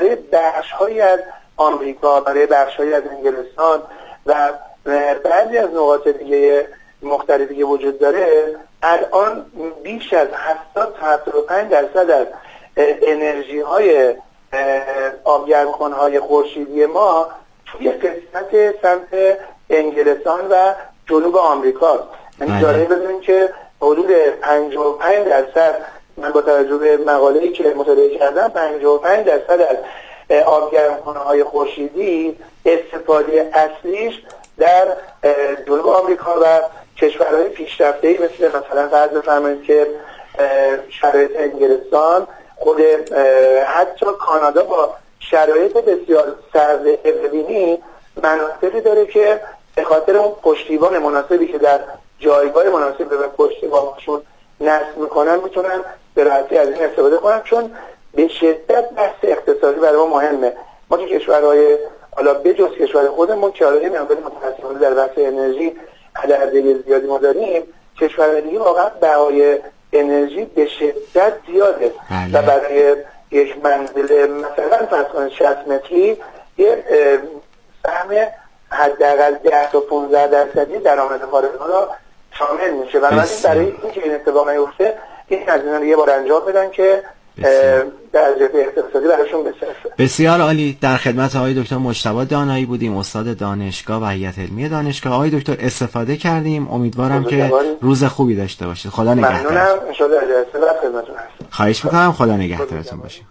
برای بخش‌هایی از آمریکا، برای بخش‌هایی از انگلستان و بعضی از نقاط دیگه مختلفی که وجود داره، الان بیش از 70 تا 75% از انرژی های آبگرمخوان‌های خورشیدی ما توی قسمت سمت انگلستان و جنوب آمریکا. یعنی داره بدونیم که حدود 55%، من با توجه به مقاله‌ای که مطالعه کردم، 55% از آبگرمخوان‌های خورشیدی استفاده اصلیش در جنوب آمریکا و کشورهای پیشرفته‌ای مثلا فرض بفرمایید که شرایط انگلستان، خود حتی کانادا با شرایط بسیار سرد اقلیمی مناطقی داره که به خاطر اون پشتیبان مناسبی که در جایگاه مناسب به پشتیبانشون نصب میکنن میتونن به راحتی از این استفاده کنن، چون به شدت بحث اقتصادی برای ما مهمه. ما که کشورهای حالا بجز کشور خودمون که حالا منابع متأسفانه در بحث انرژی عدد زیادی ما داریم، کشورهای دیگه واقعا بهای انرژی به شدت زیاده و برای یک منزل مثلا فرض کنید 60 متری یه سهم حداقل 10 تا 15% درآمد خارجی را شامل میشه. بنابراین برای اینکه این اتفاق نیفته این هزینه رو یه بار انجام بدن که در جهت اقتصادی براشون بسازه. بسیار عالی. در خدمت آقای دکتر مجتبی دانایی بودیم، استاد دانشگاه و هیئت علمی دانشگاه. آقای دکتر استفاده کردیم، امیدوارم که روز خوبی داشته باشید. خدا نگهدار. ممنونم، ان شاء الله در خدمتتون هستم. خواهش می‌کنم، خدا نگهدارتون باشه.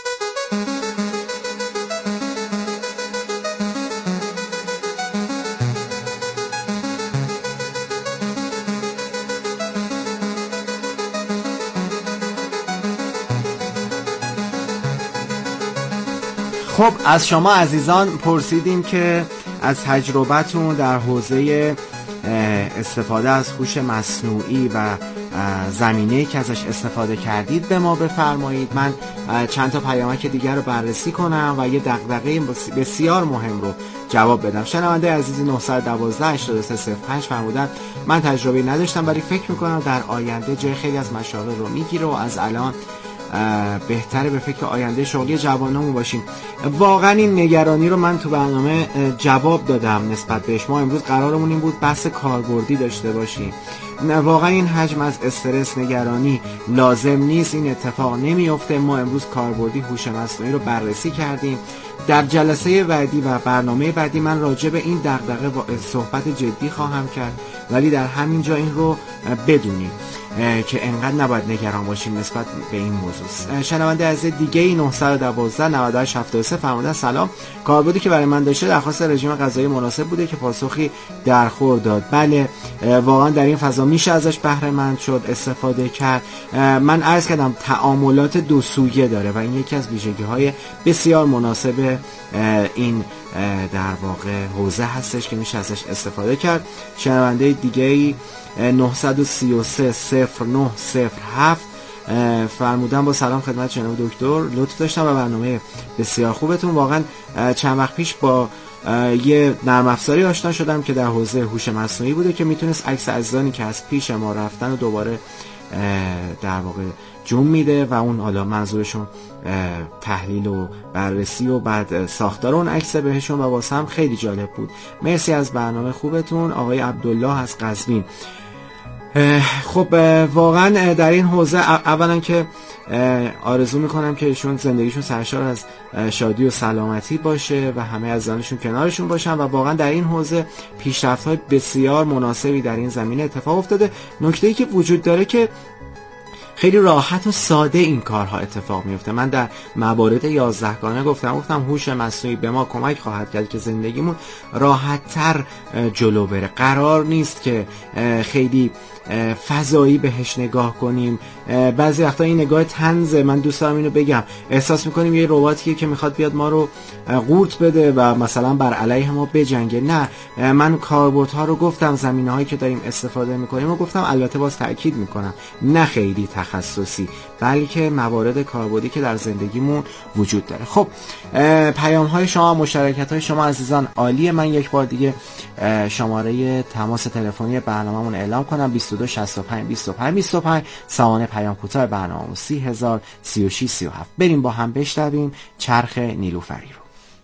خب از شما عزیزان پرسیدیم که از تجربتون در حوزه استفاده از هوش مصنوعی و زمینه‌ای که ازش استفاده کردید به ما بفرمایید. من چند تا پیامک دیگر رو بررسی کنم و یه دغدغه بسیار مهم رو جواب بدم. شنونده عزیزی 912 8305 فرمودن من تجربه نداشتم ولی فکر میکنم در آینده جای خیلی از مشاغل رو میگیره و از الان بهتره به فکر آینده شغلی جوانامون باشیم. واقعا این نگرانی رو من تو برنامه جواب دادم نسبت بهش. ما امروز قرارمون این بود بحث کاربردی داشته باشیم. واقعا این حجم از استرس، نگرانی لازم نیست، این اتفاق نمیفته. ما امروز کاربردی هوش مصنوعی رو بررسی کردیم. در جلسه بعدی و برنامه بعدی من راجع به این دغدغه صحبت جدی خواهم کرد، ولی در همین جا این رو بدونیم که انقدر نباید نگران باشیم نسبت به این موضوع. شنونده از دیگه 912 98 73 فرمودن سلام، کاربردی که برای من داشته درخواست رژیم غذایی مناسب بوده که پاسخی درخور داد. بله واقعا در این فضا میشه ازش بهره مند شد، استفاده کرد. من عرض کردم تعاملات دو سویه داره و این یکی از ویژگی‌های بسیار مناسب این در واقع حوزه هستش که میشه ازش استفاده کرد. شنونده دیگه 933 0907 فرمودن با سلام خدمت جناب دکتر، لطف داشتم و برنامه بسیار خوبتون. واقعا چند وقت پیش با یه نرم افزاری آشنا شدم که در حوزه هوش مصنوعی بوده که میتونست عکس عزیزانی که از پیش ما رفتن و دوباره در واقع جون میده و اون حالا منظورشون تحلیل و بررسی و بعد ساختار اون عکس بهشون و واسه هم خیلی جالب بود. مرسی از برنامه خوبتون. آقای عبدالله از قزوین. خب واقعا در این حوزه اولا که آرزو میکنم که ایشون زندگیشون سرشار از شادی و سلامتی باشه و همه عزیزانشون کنارشون باشن و واقعا در این حوزه پیشرفت‌های بسیار مناسبی در این زمینه اتفاق افتاده. نکته‌ای که وجود داره که خیلی راحت و ساده این کارها اتفاق میفته. من در موارد 11گانه گفتم هوش مصنوعی به ما کمک خواهد کرد که زندگیمون راحت‌تر جلو بره. قرار نیست که خیلی فضایی بهش نگاه کنیم. بعضی وقتا این نگاه طنزه، من دوست دارم اینو بگم، احساس میکنیم یه رباتیه که میخواد بیاد ما رو قورت بده و مثلا بر علیه ما بجنگه. نه، من کاربردها رو گفتم، زمینه‌هایی که داریم استفاده میکنیم و گفتم، البته باز تاکید میکنم نه خیلی تخصصی، بلکه موارد کاربردی که در زندگیمون وجود داره. خب پیام های شما، مشارکت های شما عزیزان عالیه. من یک بار دیگه شماره تماس تلفنی برنامه‌مون اعلام کنم: 22 65 25 25. سامانه پیام کوتاه برنامه‌مون 30000 36 37. بریم با هم بشنویم چرخ نیلوفری رو.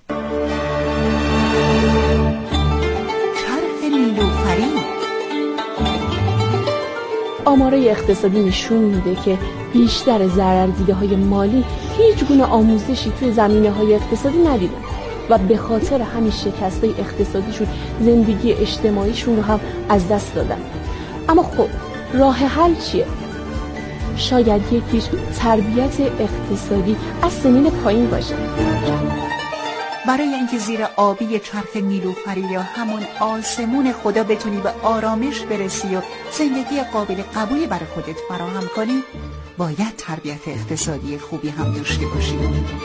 آمارای اقتصادی نشون میده که بیشتر ضرردیده‌های مالی هیچ گونه آموزشی توی زمینه‌های اقتصادی ندیدن و به خاطر همین شکست‌های اقتصادیشون زندگی اجتماعیشون رو هم از دست دادن. اما خب راه حل چیه؟ شاید یکیش تربیت اقتصادی از سنین پایین باشه. برای اینکه زیر آبی چرخ نیلوفری یا همون آسمون خدا بتونی به آرامش برسی و زندگی قابل قبولی برای خودت فراهم کنی، باید تربیت اقتصادی خوبی هم داشته باشی.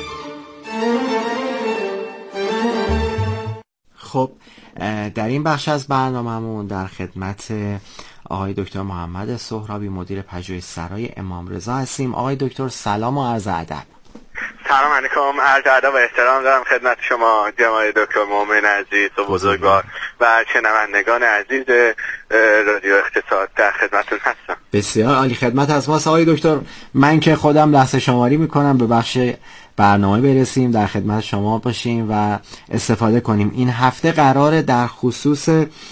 خب در این بخش از برنامه‌مون در خدمت آقای دکتر محمد سهرابی، مدیر پژوهش‌سرای امام رضا هستیم. آقای دکتر سلام و عرض ادب. سلام علیکم، عرض ادب و احترام دارم خدمت شما جناب دکتر مومن عزیز و بزرگوار و شنوندگان عزیز رادیو اقتصاد. در خدمتتون هستم. بسیار عالی، خدمت از ماست آقای دکتر. من که خودم لحظه شماری میکنم به بخش برنامه برسیم، در خدمت شما باشیم و استفاده کنیم. این هفته قراره در خصوص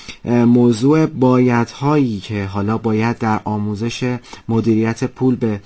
موضوع بایدهایی که حالا باید در آموزش مدیریت پول به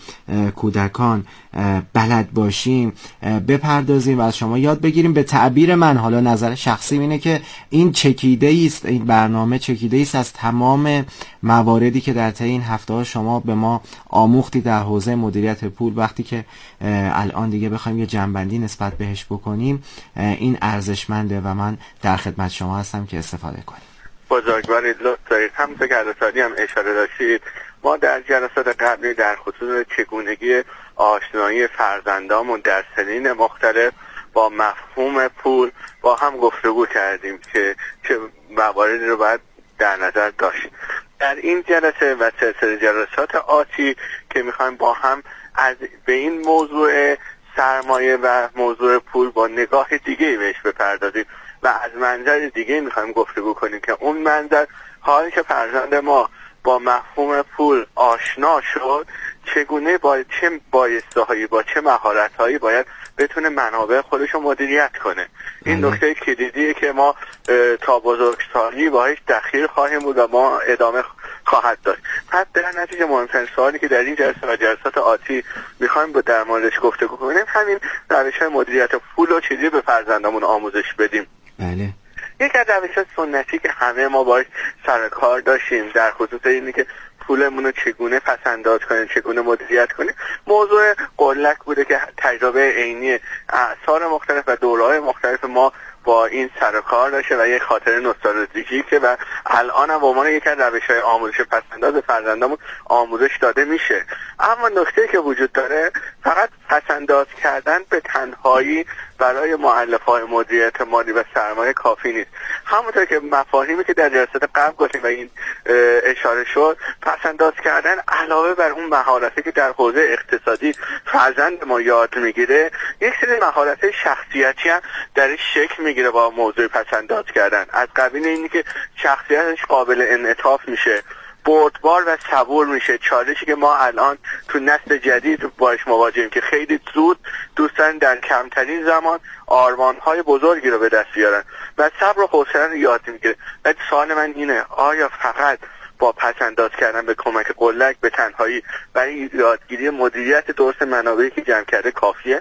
کودکان بلد باشیم بپردازیم و از شما یاد بگیریم. به تعبیر من، حالا نظر شخصی اینه که این چکیده است، این برنامه چکیده است از تمام مواردی که در طی این هفته شما به ما آموختی در حوزه مدیریت پول. وقتی که الان دیگه بخوایم یه جنبندی نسبت بهش بکنیم، این ارزشمنده و من در خدمت شما هستم که استفاده کنیم. بزرگوارید، لطف دارید. همونطور که الان هم اشاره داشتید، ما در جلسات قبلی در خصوص چگونگی آشنایی فرزندامون در سنین مختلف با مفهوم پول با هم گفتگو کردیم که چه مواردی رو باید در نظر داشت. در این جلسه و سلسله جلسات آتی که میخوایم با هم به این موضوع سرمایه و موضوع پول با نگاه دیگه بهش بپردازیم و از منظر دیگه میخوایم گفتگو کنیم که اون منظر حالی که فرزند ما با مفهوم پول آشنا شد، چگونه با چه بایسته‌هایی با چه مهارت‌هایی باید بتونه منابع خودش رو مدیریت کنه. این نکته کلیدیه که ما تا بزرگسالی باهاش دخیل خواهیم بود و ما ادامه خواهد داشت. پس در نتیجه مهمترین سوالی که در این جلسه و جلسات آتی میخوایم در موردش گفتگو کنیم همین روش‌های مدیریت پول رو چجوری به فرزندامون آموزش بدیم. بله. یک از روش‌های سنتی که همه ما باهاش سر کار داشتیم در خصوص اینه که پولمون رو چگونه پس‌انداز کنیم، چگونه مدیریت کنیم، موضوع قلک بوده که تجربه عینی اعصار مختلف و دوره‌های مختلف ما با این سر کار داشته و یک خاطره نوستالژیکه و الان هم به عنوان یک از روش‌های آموزش پس‌انداز فرزندامون آموزش داده میشه. اما نکته‌ای که وجود داره، فقط پس‌انداز کردن به تنهایی برای مؤلفه‌های مدیریت مالی و سرمایه کافی نیست. همونطور که مفاهیمی که در جلسات قبل گفتیم و این اشاره شد، پس‌انداز کردن علاوه بر اون مهارتی که در حوزه اقتصادی فرزند ما یاد میگیره، یک سری مهارت شخصیتی هم درش شکل میگیره با موضوع پس‌انداز کردن. از قبیل اینی که شخصیتش قابل انعطاف میشه، بردبار و صبور میشه. چالشی که ما الان تو نسل جدید باش مواجهیم که خیلی زود دوستان در کمترین زمان آرمان‌های بزرگی رو به دست بیارن و صبر و حوصله رو یاد میگیره. ولی سوال من اینه، آیا فقط با پس‌انداز کردن به کمک قلک به تنهایی برای یادگیری مدیریت درست منابعی که جمع کرده کافیه؟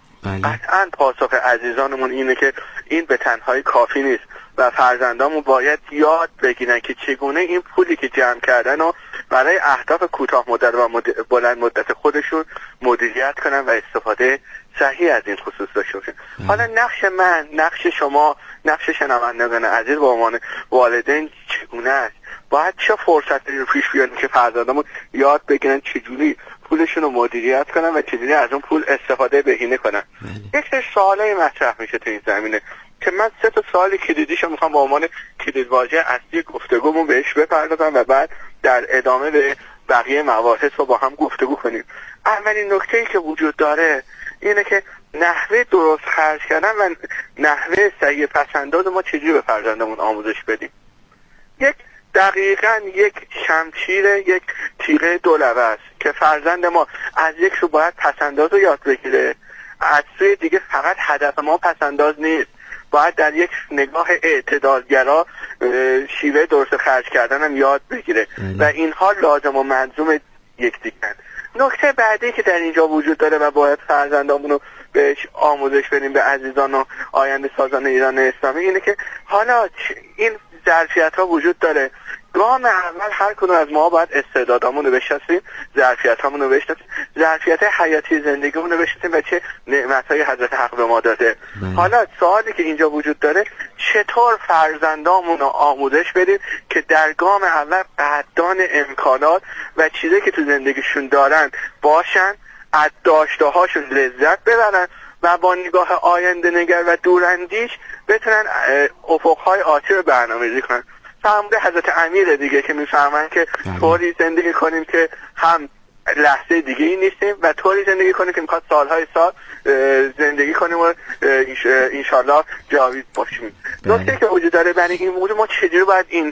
قطعاً پاسخ عزیزانمون اینه که این به تنهایی کافی نیست و فرزندامون باید یاد بگیرن که چگونه این پولی که جمع کردن رو برای اهداف کوتاه مدت و بلند مدت خودشون مدیریت کنن و استفاده صحیح از این خصوص داشته باشن. حالا نقش من، نقش شما، نقش شنوندگان عزیز با عنوان والدین چگونه است؟ باید چه فرصتی رو پیش بیاریم که فرزندامون یاد بگیرن چجوری پولشون رو مدیریت کنن و چجوری از اون پول استفاده بهینه کنن. یک سری سوالای مطرح میشه تو این زمینه که من 3 سوال کلیدیشو میخوام با عنوان کلیدواژه اصلی گفتگومون بهش بپردازم و بعد در ادامه به بقیه مباحث رو با هم گفتگو کنیم. اولین نکته‌ای که وجود داره اینه که نحوه درست خرج کردن و نحوه صحیح پس‌انداز ما چجوری به فرزندمون آموزش بدیم. دقیقاً یک شمشیر، یک تیغه دولبه است که فرزند ما از یک سو باید پس‌انداز رو یاد بگیره، از سوی دیگه فقط هدف ما پس‌انداز نیست، باید در یک نگاه اعتدالگرا شیوه درست خرج کردن هم یاد بگیره و اینها لازم و ملزوم یکدیگرن. نکته بعدی که در اینجا وجود داره و باید فرزندامون رو بهش آموزش بدیم، به عزیزان و آینده سازان ایران اسلامی، اینه که حالا این ظرفیت ها وجود داره. گام اول هر کدوم از ما باید استعدادامون رو بشناسیم، ظرفیتامون رو بشناسیم، ظرفیت حیاتی زندگیمون رو بشناسیم و چه نعمت‌های حضرت حق به ما داده. حالا سوالی که اینجا وجود داره، چطور فرزندامون رو آموزش بدیم که در گام اول قدردان امکانات و چیزی که تو زندگیشون دارن باشن، از داشته هاشون لذت ببرن و با نگاه آینده نگر و دوراندیش بتونن افقهای آتی رو برنامه‌ریزی کنن. فرموده حضرت امیر دیگه که میفهمن که طوری زندگی کنیم که هم لحظه دیگه ای نیستیم و طوری زندگی کنیم که میخواد سالهای سال زندگی کنیم و انشالله جاوید باشیم. نکته که وجود داره برای این موضوع، ما چجوری باید این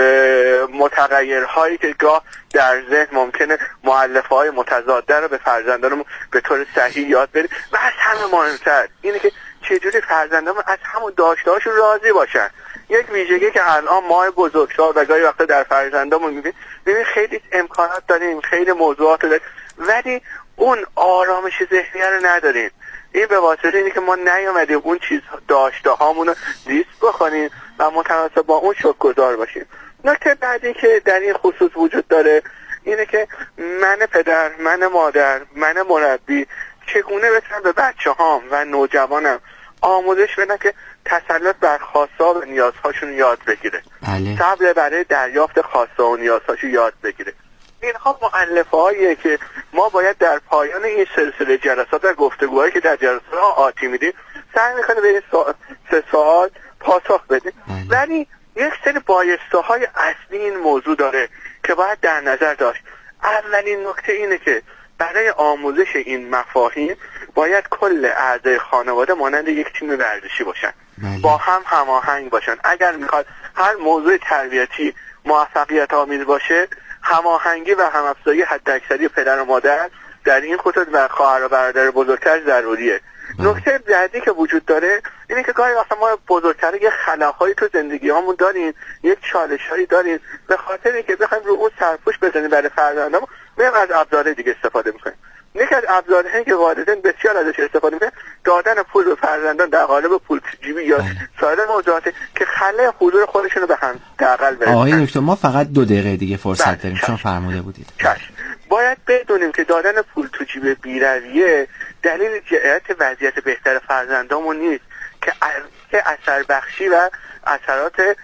متغیرهایی که گاه در ذهن ممکنه مؤلفه های متضاده رو به فرزندانمون به طور صحیح یاد بدیم و از همه مهمتر اینه که چجوری فرزندانمون از همون داشته‌هاشون راضی باشن. یک ویژگی که الان ما بزرگسال و گاهی وقتا در فرزندامون میبینیم خیلی امکانات داریم، خیلی موضوعات داریم، ولی اون آرامش ذهنی رو نداریم. این به واسطه اینه که ما نیامدیم اون چیز داشته هامون رو لیست بکنیم و متناسب با اون شکرگزار باشیم. نکته بعدی که در این خصوص وجود داره اینه که من پدر، من مادر، من مربی چگونه بتونم به بچه هام و نوجوانم آموزش بدن که تسلط بر خواسته و نیازهاشون یاد بگیره، صبر برای دریافت خواسته و نیازهاشون یاد بگیره. اینها مؤلفه هاییه که ما باید در پایان این سلسله جلسات و گفتگوهایی که در جلسات آتی میدیم سعی میکنه به این سه سوال پاسخ بدیم. ولی یک سری بایسته های اصلی این موضوع داره که باید در نظر داشت. اولین نکته اینه که برای آموزش این مفاهیم باید کل اعضای خانواده مانند یک تیم ورزشی باشن، با هم هماهنگ باشن. اگر میخواد هر موضوع تربیتی موفقیت آمیز باشه، هماهنگی و همافزایی حداکثری پدر و مادر در این خصوص و خواهر و برادر بزرگتر ضروریه. نکته بعدی که وجود داره اینه که گاهی وقتا ما بزرگتر یه خلاق‌هایی تو زندگی هامون داریم، یک چالش‌هایی داریم، به خاطر اینکه بخوایم رو اون سرپوش بزنیم برای فرزندامون میایم از ابزار دیگه استفاده می‌کنیم. یکی از ابزارهایی که والدین بسیار ازش استفاده می‌کنن دادن پول به فرزندان در قالب پول جیبی یا سایر موضوعاتی که خلأ حضور خودشون رو به هم دقل برسونن. آقای دکتر ما فقط 2 دقیقه دیگه فرصت داریم، چون فرموده بودید. باید بدونیم که دادن پول تو جیب بی‌رویه دلیل جهت وضعیت بهتر فرزندامون نیست که اثر بخشی و اثرات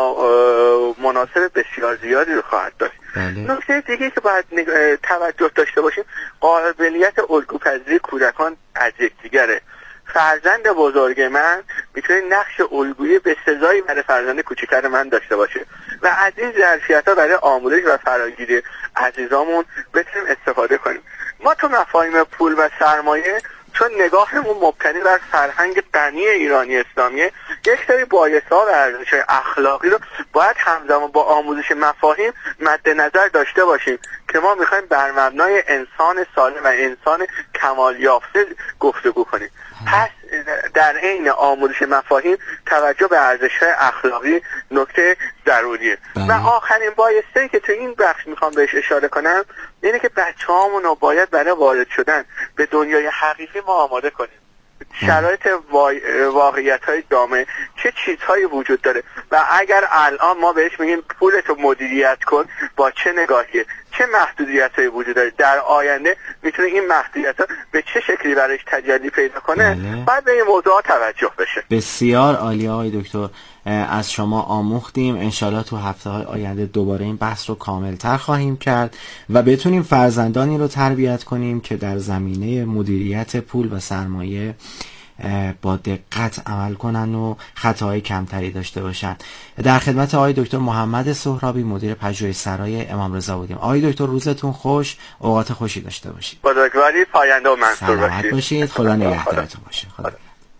مناسب بسیار زیادی رو خواهد داشت. نکته دیگه که باید توجه داشته باشیم قابلیت الگوپذیری کودکان از یکدیگره. فرزند بزرگ من میتونه نقش الگویی به سزایی برای فرزند کوچکتر من داشته باشه و از این ظرفیت‌ها برای آموزش و فراگیری عزیزامون بتونیم استفاده کنیم. ما تو مفاهیم پول و سرمایه چون نگاهمون مبتنی بر فرهنگ غنی ایرانی اسلامیه، یک سری بایس‌ها و ارزش‌های اخلاقی رو باید همزمان با آموزش مفاهیم مد نظر داشته باشیم که ما می‌خوایم بر مبنای انسان سالم و انسان کمال یافته گفتگو کنیم. پس در عین آموزش مفاهیم توجه به ارزش‌های اخلاقی نکته ضروریه. و آخرین بایسته که تو این بخش میخوام بهش اشاره کنم اینه که بچه‌هامون رو باید برای وارد شدن به دنیای حقیقی ما آماده کنیم. شرایط واقعیت‌های جامعه چه چیزهایی وجود داره و اگر الان ما بهش میگیم پولتو مدیریت کن، با چه نگاهیه، چه محدودیت‌هایی وجود داره، در آینده میتونه این محدودیت‌ها به چه شکلی برایش تجلی پیدا کنه، بعد به این موضوعات توجه بشه. بسیار عالی آقای دکتر، از شما آموختیم. انشالله تو هفته‌های آینده دوباره این بحث رو کاملتر خواهیم کرد و بتونیم فرزندانی رو تربیت کنیم که در زمینه مدیریت پول و سرمایه با دقت عمل کنن و خطاهای کمتری داشته باشن. در خدمت آقای دکتر محمد سهرابی، مدیر پژوهش‌سرای امام رضا بودیم. آقای دکتر روزتون خوش، اوقات خوشی داشته باشید. بزرگواری پاینده و منصور سلامت باشید. خدا نگهدارتون باشه. خدا.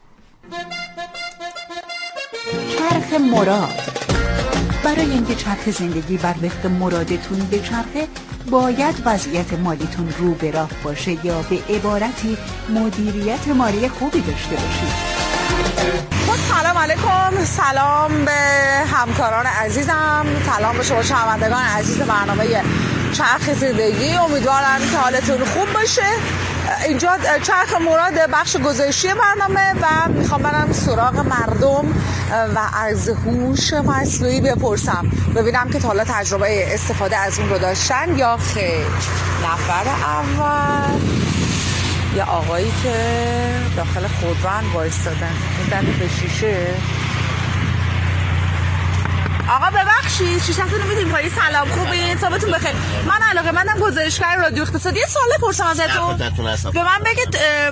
چرخ مراد. برای اینکه چرخ زندگی بر وفق مرادتون بچرخه، باید وضعیت مالیتون رو به راه باشه یا به عبارتی مدیریت مالی خوبی داشته باشید. سلام علیکم، سلام به همکاران عزیزم، سلام به شما شنوندگان عزیز برنامه چرخ زندگی. امیدوارم که حالتون خوب باشه. اینجا چرخ مراد بخش گزارشی برنامه و میخوام برم سراغ مردم و از هوش مصنوعی بپرسم، ببینم که تا حالا تجربه استفاده از اون رو داشتن یا خیر. نفر اول یه آقایی که داخل خودروان وایستادن، میزنه به شیشه. آقا ببخشید، شیشتون رو میدیم پایی. سلام، خوبین؟ صبحتون بخیر. من علاقه‌مندم گزارشگر رادیو اقتصادی. یه سوال بپرسم ازتون. به من بگید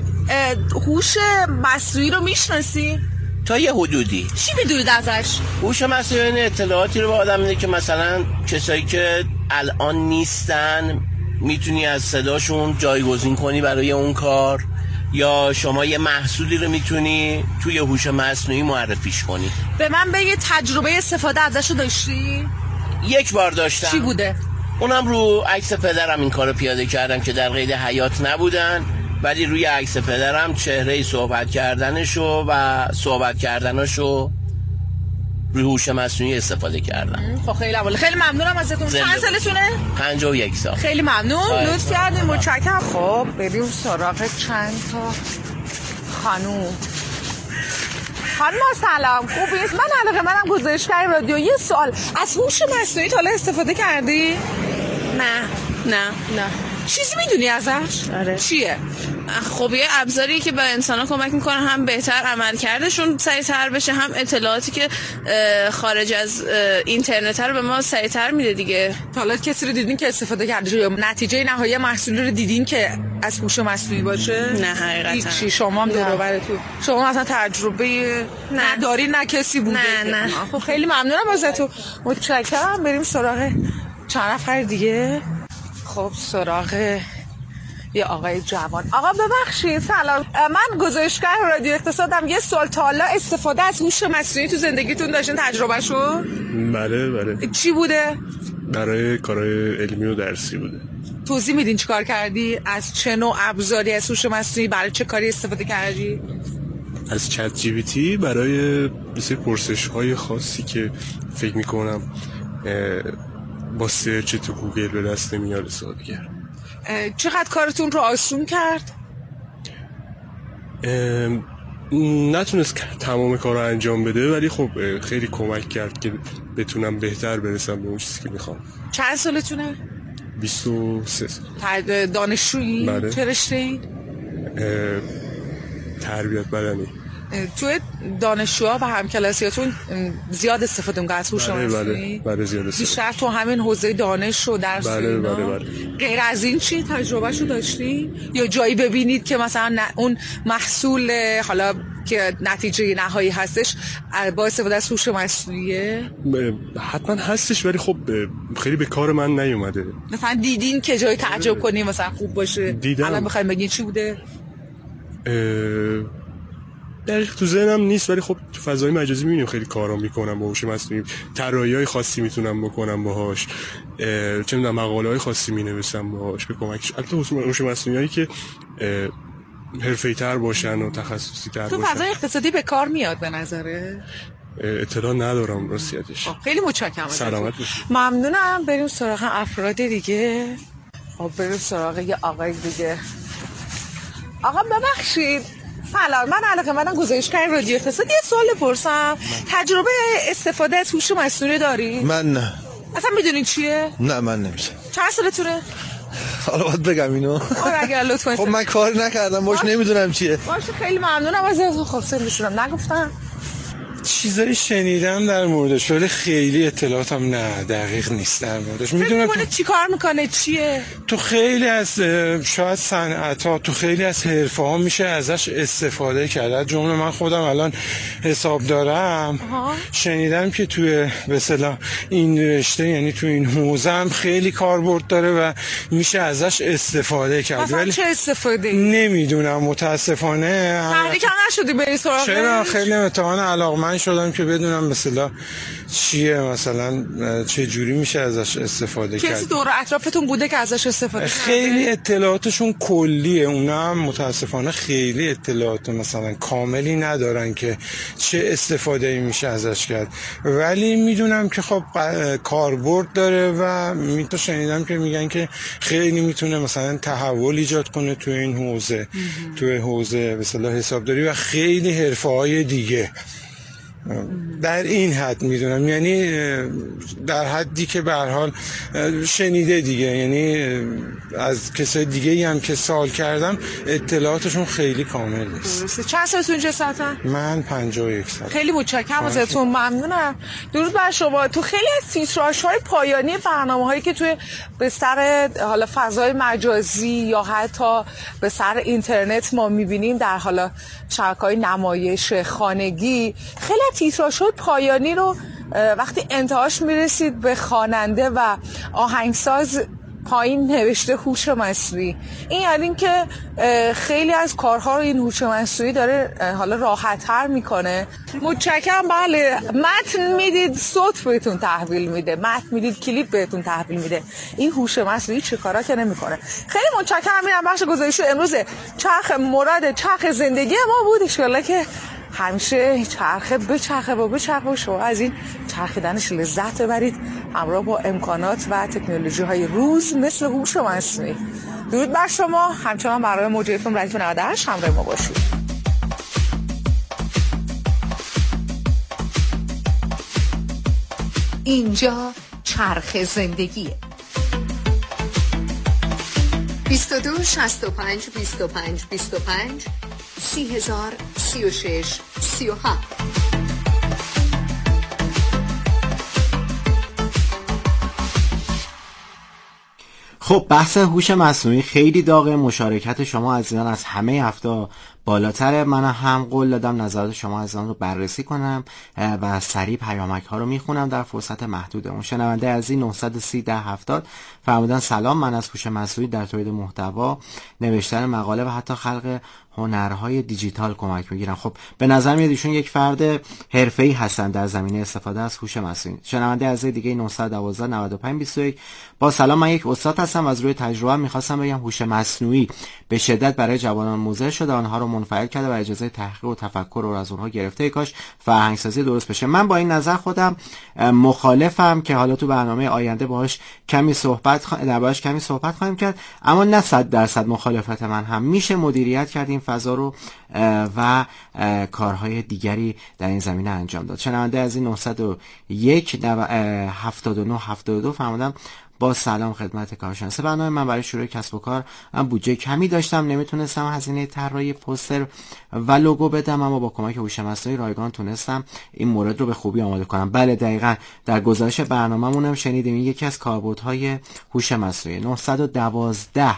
هوش مصنوعی رو میشناسی؟ تا یه حدودی. چی میدونید ازش؟ هوش مصنوعی اطلاعاتی رو به آدم میده که مثلا کسایی که الان نیستن میتونی از صداشون جایگزین کنی برای اون کار، یا شما یه محصولی رو میتونی توی هوش مصنوعی معرفیش کنی. به من بگید تجربه استفاده ازش رو داشتی؟ یک بار داشتم. چی بوده؟ اونم رو عکس پدرم این کارو پیاده کردم که در قید حیات نبودن، ولی روی عکس پدرم چهره صحبت کردنشو و صحبت کردنشو روی هوش مصنوعی استفاده کردم. خب خیلی عالی، خیلی ممنونم ازتون. چند سالتونه؟ 51 سال. خیلی ممنون، لطف کردین، متشکرم. خب بریم سراغ چند تا خانوم. خانم سلام، خوبی؟ من علاقه‌مندم گزارشگر رادیو. یه سوال، از هوش مصنوعی تا حالا استفاده کردی؟ نه. چیزی میدونی ازش؟ آره. چیه؟ خب یه ابزاری که به انسان‌ها کمک میکنه هم بهتر عملکردشون سریع‌تر بشه، هم اطلاعاتی که خارج از اینترنت رو به ما سریع‌تر میده دیگه. تا حالا کسی رو دیدین که استفاده کرده یا نتیجه نهایی محصول رو دیدین که از هوش مصنوعی باشه؟ نه حقیقتا. چی شما هم دور و برتون شما مثلا تجربه نداری، نه کسی بوده؟ نه. خب خیلی ممنونم ازتون، متشکرم. بریم سراغ چند نفر دیگه. خب سراغ یه آقای جوان. آقا ببخشید، سلام، من گزارشگر رادیو اقتصادم. یه سوال، تا حالا استفاده از هوش مصنوعی تو زندگیتون داشتین تجربهشو؟ بله. چی بوده؟ برای کارهای علمی و درسی بوده. توضیح میدین چی کار کردی؟ از چه نوع ابزاری از هوش مصنوعی برای چه کاری استفاده کردی؟ از چت جی پی تی برای مثل پرسش‌های خاصی که فکر میکنم با سرچ تو گوگل به دست نمیاد استفاده کرد. چقدر کارتون رو آسون کرد؟ نتونست تمام کار رو انجام بده، ولی خب خیلی کمک کرد که بتونم بهتر برسم به اون چیزی که میخوام. چند سالتونه؟ 23 سال. دانشجویی؟ بله. چه رشته‌ای؟ تربیت بدنی. توی دانشجوها و همکلاسیاتون زیاد استفاده می‌کنن از هوش مصنوعی؟ بله زیاد استفاده. بیشتر تو همین حوزه دانش و درس و اینا؟ بله. غیر از این چی تجربهشو داشتی؟ یا جایی ببینید که مثلا اون محصول حالا که نتیجه نهایی هستش با استفاده از هوش مصنوعیه؟ حتما هستش، ولی خب خیلی به کار من نیومده. مثلا دیدین که جای تعجب کنی مثلا خوب باشه؟ دیدم. الان بخوایم بگین چی بوده؟ دقیق تو ذهنم نیست، ولی خب تو فضای مجازی می‌بینیم خیلی کارا میکنم با هوش مصنوعی. طراحی‌های خاصی میتونم بکنم باهاش، چه می‌دونم مقاله‌های خاصی می‌نویسم باهاش به کمکش. البته هوش مصنوعی‌هایی که حرفه‌ای‌تر باشن و تخصصی‌تر باشن. تو فضای اقتصادی به کار میاد به نظره؟ اطلاع ندارم راستیتش. خیلی متشکرم. سلامت باشید. ممنونم. بریم سراغ افراد دیگه. بریم سراغ یه آقای دیگه. آقا ببخشید، سلام، من علاقه‌مندم گزارشگر رادیو اقتصادی. یه سوال بپرسم، تجربه استفاده از هوش مصنوعی داری؟ من نه. اصلا میدونین چیه؟ نه من نمیشه. چند سالتونه؟ حالا باید بگم اینو؟ آره اگر لطفا. خب من کاری نکردم باش، نمیدونم چیه. باشه خیلی ممنونم ازتون. خب سنشونم نگفتم. چیزایی شنیدم در موردش ولی خیلی اطلاعاتم نه دقیق نیست در موردش. میدونم چی کار میکنه چیه؟ تو خیلی از شاید صنعت‌ها تو خیلی از حرفه‌ها میشه ازش استفاده کرد. جمله من خودم الان حساب دارم شنیدم که توی به اصطلاح این رشته یعنی تو این حوزه هم خیلی کاربرد داره و میشه ازش استفاده کرد. ولی چه استفاده؟ نمیدونم متاسفانه. تحریک نشدی بری سراغش؟ چرا خیلی امتحان علاقمند شدم که بدونم مثلا چیه، مثلا چه جوری میشه ازش استفاده کرد. کسی دور اطرافتون بوده که ازش استفاده کرده؟ خیلی اطلاعاتشون کلیه، اونا هم متاسفانه خیلی اطلاعات مثلا کاملی ندارن که چه استفاده میشه ازش کرد، ولی میدونم که خب کاربرد داره و تو شنیدم که میگن که خیلی میتونه مثلا تحول ایجاد کنه تو این حوزه، تو حوزه به اصطلاح حسابداری و خیلی حرفه‌های دیگه. در این حد میدونم، یعنی در حدی که به هر حال شنیده دیگه، یعنی از کسای دیگه هم که سوال کردم اطلاعاتشون خیلی کامل نیست. درسته. چند سالتون چه ساعتن؟ من 51 سال. خیلی متشکرم ازتون، ممنونم. درود بر شما. تو خیلی از تیتراژهای پایانی برنامه‌هایی که توی به سر حالا فضای مجازی یا حتی به سر اینترنت ما می‌بینیم در حالا شبکه‌های نمایش خانگی، خیلی تیتراژهای پایانی رو وقتی انتهاش میرسید به خواننده و آهنگساز پایین نوشته هوش مصنوعی. این یعنی که خیلی از کارها رو این هوش مصنوعی داره حالا راحت‌تر میکنه. متشکرم. بله، متن میدید صوت بهتون تحویل میده، متن میدید کلیپ بهتون تحویل میده. این هوش مصنوعی چه کارا که نمیکنه. خیلی متشکرم. میرم بخش گزارش امروز چرخ مراد چرخ زندگی ما بود. ان شاءالله که همیشه چرخه به چرخه و شما از این چرخیدنش لذت ببرید همراه با امکانات و تکنولوژی های روز مثل هوش مصنوعی. درود بر شما. همچنان برای موج FM رادیو 98 همراه ما باشید. اینجا چرخ زندگیه. 22 65 25 25 30,000 36 37. خب بحث هوش مصنوعی خیلی داغه. مشارکت شما عزیزان از همه هفته بالاتره. من هم قول دادم نظرات شما عزیزان رو بررسی کنم و سریع پیامک ها رو میخونم در فرصت محدودمون. شنونده عزیز 930 1070 فرمودن سلام، من از هوش مصنوعی در تولید محتوا، نوشتن مقاله و حتی خلق هنرهای دیجیتال کمک میگیرن. خب به نظر میاد ایشون یک فرد حرفه‌ای هستن در زمینه استفاده از هوش مصنوعی. شنونده عزیز دیگه 912 95 21 با سلام، من یک استاد هستم، از روی تجربه میخواستم بگم هوش مصنوعی به شدت برای جوانان مضر شده، آنها رو منفعل کرده و اجازه تحقیق و تفکر رو از اونها گرفته. کاش فرهنگسازی درست بشه. من با این نظر خودم مخالفم که حالا تو برنامه آینده باهاش کمی صحبت خواهیم کرد، اما نه 100% مخالفت من هم میشه مدیریت کرد این فضا رو و کارهای دیگری در این زمینه انجام داد. شنونده از این 901 79 72 فرمودم با سلام خدمت کارشناس برنامه. من برای شروع کسب و کار بودجه کمی داشتم، نمیتونستم هزینه طراحی پوستر و لوگو بدم، اما با کمک هوش مصنوعی رایگان تونستم این مورد رو به خوبی آماده کنم. بله دقیقاً در گزارش برنامه‌مون هم شنیدیم این یکی از کاربردهای هوش مصنوعی. 912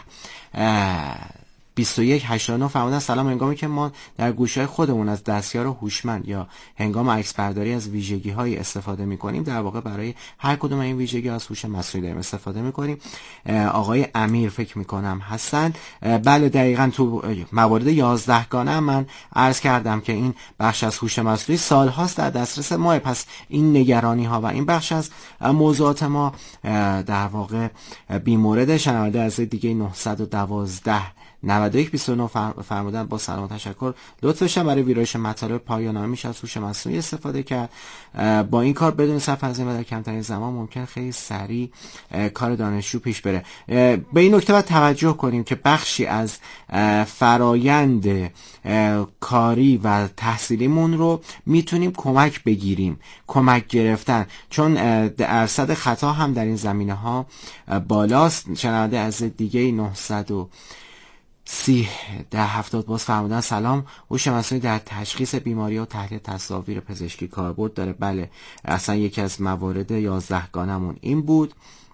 2189 فرمودن سلام، هنگامی که ما در گوشهای خودمون از دستیار هوشمند یا هنگام عکس برداری از ویژگی‌های استفاده می‌کنیم، در واقع برای هر کدوم این ویژگی از هوش مصنوعی داریم استفاده می‌کنیم. آقای امیر فکر می‌کنم هستن. بله دقیقاً تو موارد 11 گانه من عرض کردم که این بخش از هوش مصنوعی سال‌هاست در دسترس ما، پس این نگرانی‌ها و این بخش از موضوعات ما در واقع بی‌مورد. شنونده از دیگه 912 9129 فرمودن با سلام و تشکر، لطف داشتم برای ویرایش مطالب پایان‌نامه میشه از هوش مصنوعی استفاده کرد. با این کار بدون صرف هزینه و در کمترین زمان ممکن خیلی سریع کار دانشجو پیش بره. به این نکته باید توجه کنیم که بخشی از فرایند کاری و تحصیلیمون رو میتونیم کمک بگیریم، کمک گرفتن، چون درصد خطا هم در این زمینه ها بالاست. شنونده از دیگه 900 30-70 باز فرمودن سلام، هوش مصنوعی در تشخیص بیماری و تحلیل تصاویر پزشکی کاربرد داره. بله اصلا یکی از موارد 11 گانمون این بود.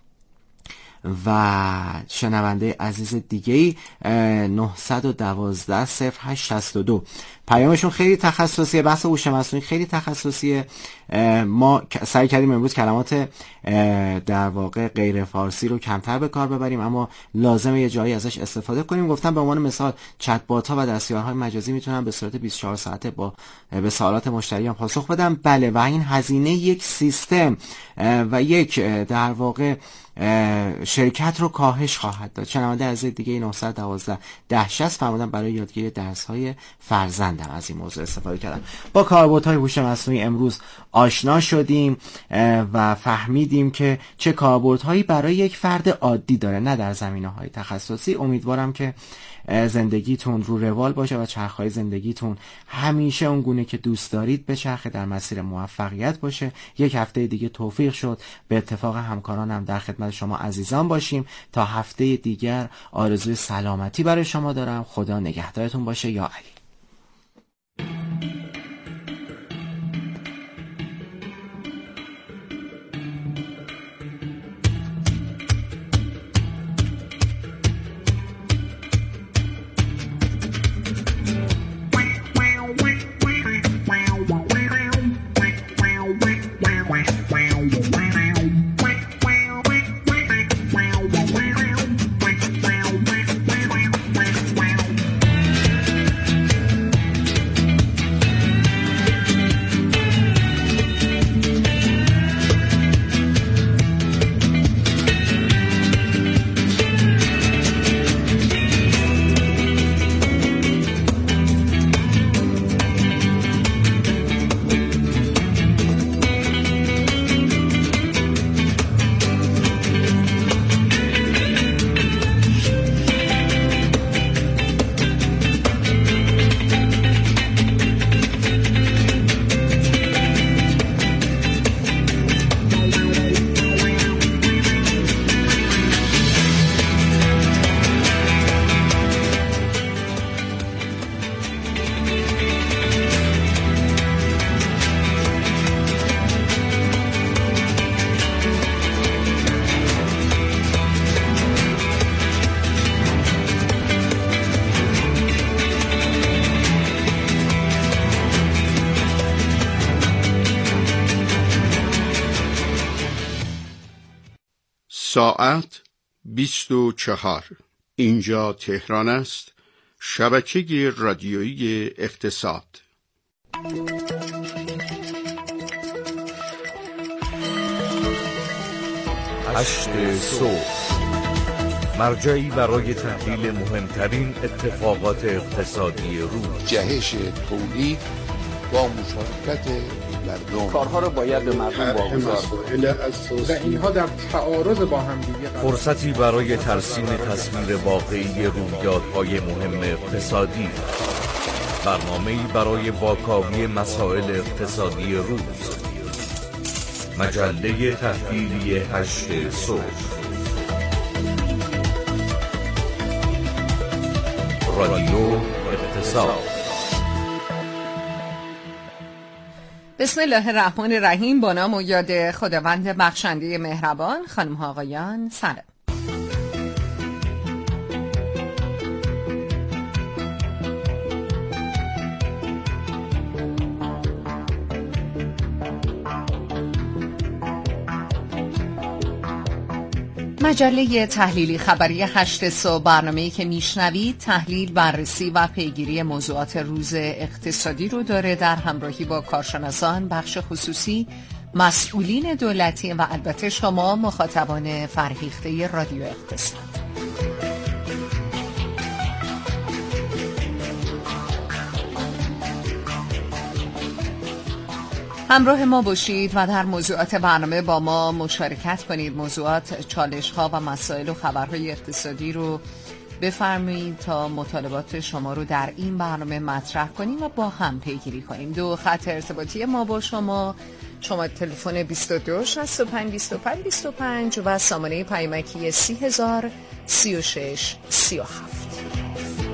و شنونده عزیز دیگه‌ای 912-0862 پیامشون خیلی تخصصیه، بحث هوش مصنوعی خیلی تخصصیه. ما سعی کردیم امروز کلمات در واقع غیر فارسی رو کمتر به کار ببریم، اما لازمه یه جایی ازش استفاده کنیم. گفتم به عنوان مثال چت بات ها و دستیارهای مجازی میتونن به صورت 24 ساعته به سوالات مشتریان پاسخ بدن. بله و این هزینه یک سیستم و یک در واقع شرکت رو کاهش خواهد داد. شنونده از دیگه 912-1060 فرمودن برای یادگیری درس‌های فرزندم از این موضوع استفاده کردم. با کاربردهای هوش مصنوعی امروز آشنا شدیم و فهمیدیم که چه کاربردهایی برای یک فرد عادی داره، نه در زمینه‌های تخصصی. امیدوارم که زندگیتون رو روال باشه و چرخهای زندگیتون همیشه اون گونه که دوست دارید به چرخ در مسیر موفقیت باشه. یک هفته دیگه توفیق شد به اتفاق همکارانم در خدمت شما عزیزان باشیم. تا هفته دیگر آرزوی سلامتی برای شما دارم. خدا نگهدارتون باشه. یا علی. ساعت 24. اینجا تهران است. شبکه رادیویی اقتصاد. 8 صبح، مرجعی برای تحلیل مهمترین اتفاقات اقتصادی روز. جهش تولید با مشارکت مردم، کارها رو باید به مردم واگذار و اینها در تعارض با هم دیگه. فرصتی برای ترسیم تصویر واقعی رویدادهای مهم اقتصادی. برنامه‌ای برای واکاوی مسائل اقتصادی روز. مجله تحلیلی 8 صبح. رادیو اقتصاد. بسم الله الرحمن الرحیم. با نام و یاد خداوند بخشنده مهربان. خانم ها آقایان سلام. مجله تحلیلی خبری 8 صبح، برنامه‌ای که میشنوید تحلیل، بررسی و پیگیری موضوعات روز اقتصادی رو داره در همراهی با کارشناسان، بخش خصوصی، مسئولین دولتی و البته شما مخاطبان فرهیخته رادیو اقتصاد. همراه ما باشید و در موضوعات برنامه با ما مشارکت کنید. موضوعات، چالش‌ها و مسائل و خبرهای اقتصادی رو بفرمایید تا مطالبات شما رو در این برنامه مطرح کنیم و با هم پیگیری کنیم. 2 خط ارتباطی ما با شما تلفن 22 65 25 25 و سامانه پیامکی 30036 37.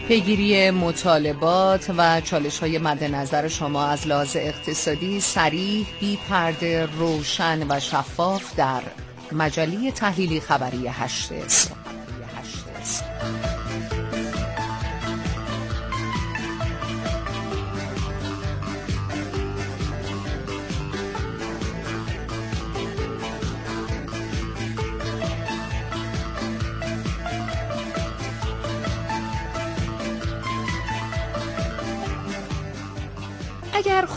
پیگیری مطالبات و چالش‌های مد نظر شما از لحاظ اقتصادی صریح، بی پرده، روشن و شفاف در مجله تحلیلی خبری 8 صبح. اگر